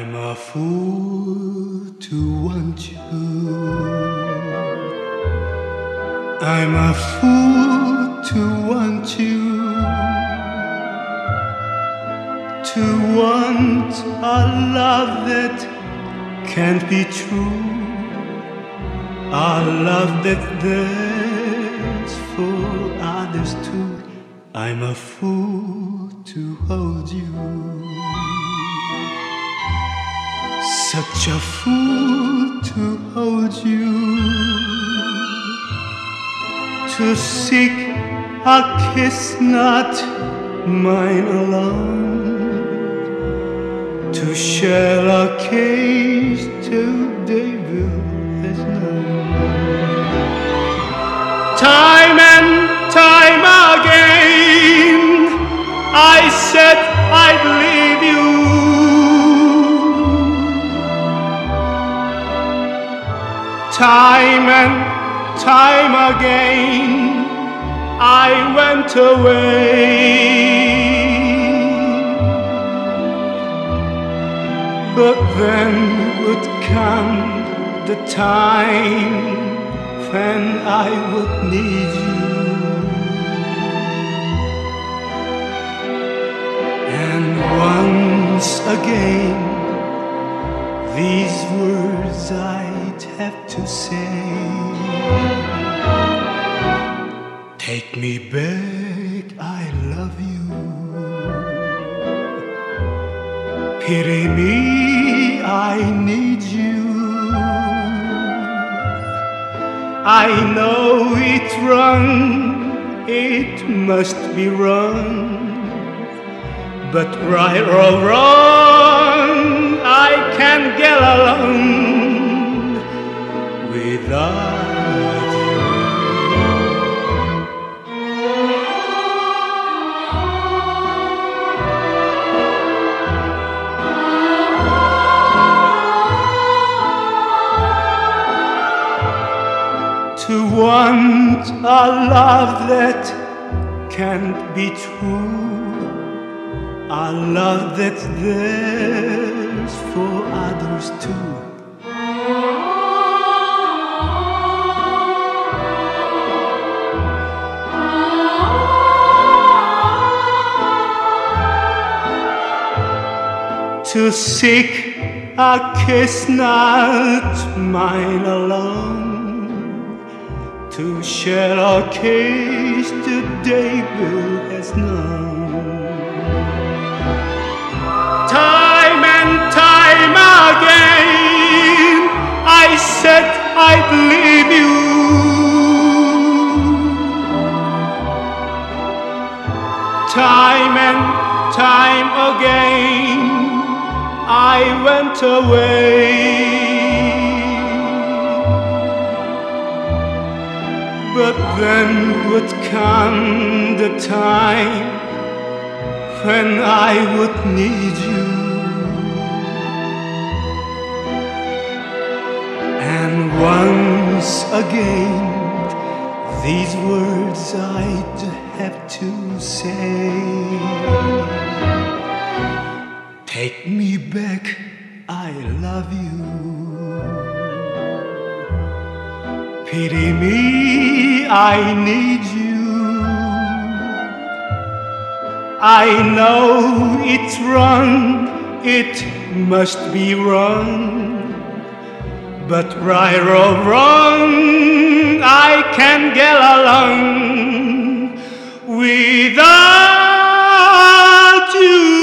I'm a fool to want you. I'm a fool to want you. To want a love that can't be true. A love that there's for others too. I'm a fool to hold you. Such a fool to hold you. To seek a kiss not mine alone. To share a cage till David has known. Time and time again I said I'd leave you. Time and time again I went away. But then would come the time when I would need you. And once again these words I'd have to say. Take me back, I love you. Pity me, I need you. I know it's wrong, it must be wrong. But right or wrong, I can't get along without you. To want a love that can't be true. A love that's theirs for others too. To seek a kiss not mine alone. To share a cage that David has known. Time and time again I said I'd leave you. Time and time again I went away. But then would come the time when I would need you. And once again these words I'd have to say. Take me back, I love you. Pity me, I need you. I know it's wrong, it must be wrong. But right or wrong, I can get along without you.